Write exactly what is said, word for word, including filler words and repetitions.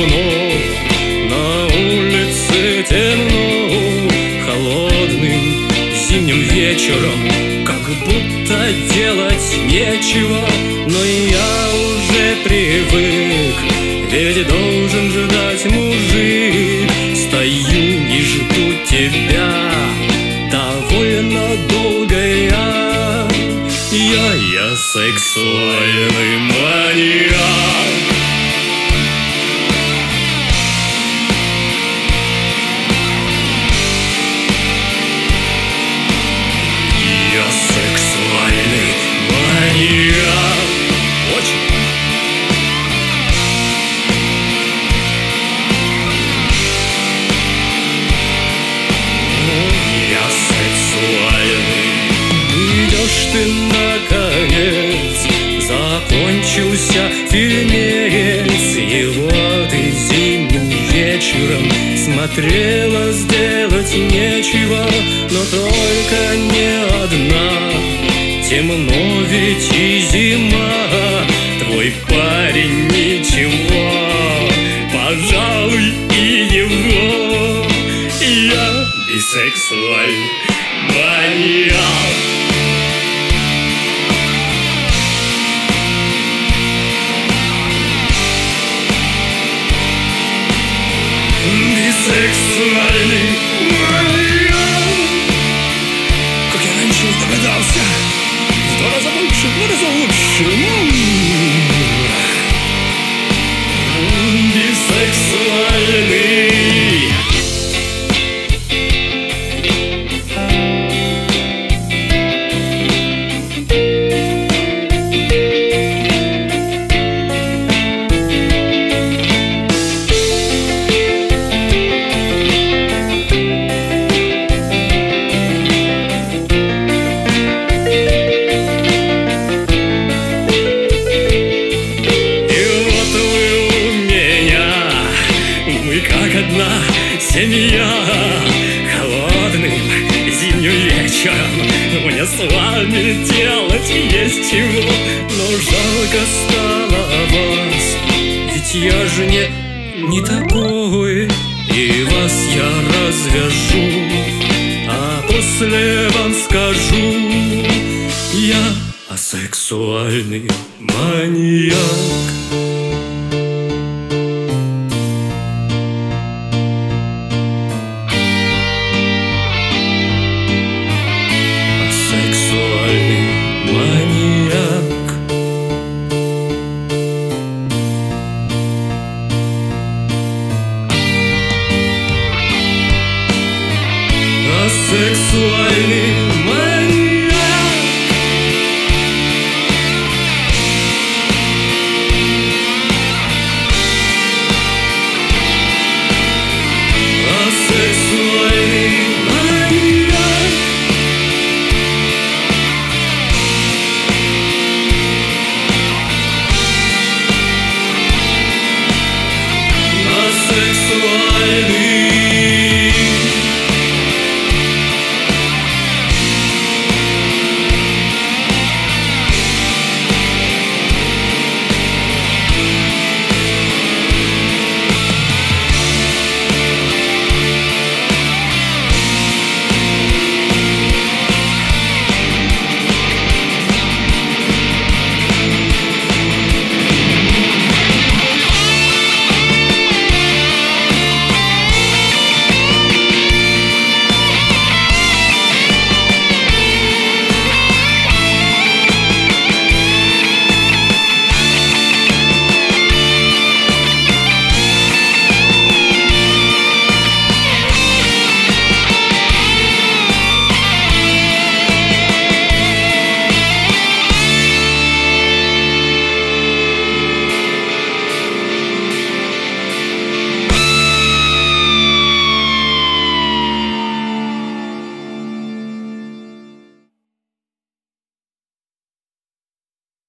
давно, на улице темно, холодным зимним вечером, как будто делать нечего. Но я уже привык, ведь должен ждать мужик. Стою и жду тебя довольно долго я. Я, я сексуальный маньяк. Я сексуальный маньяк. Очень. Я сексуальный. Идешь ты наконец, закончился фильмец, и вот ты зимним вечером смотрела, сделать нечего, но только не одна. Темно ведь и зима, твой парень ничего, пожалуй, и его. Я бисексуальный маньяк. Бисексуальный маньяк. Как я раньше не догадался. В два раза больше, в два раза лучше. Бисексуальный. Одна семья, холодным зимним вечером мне с вами делать есть чего. Но жалко стало вас, ведь я же не, не такой. И вас я развяжу, а после вам скажу: я асексуальный маньяк.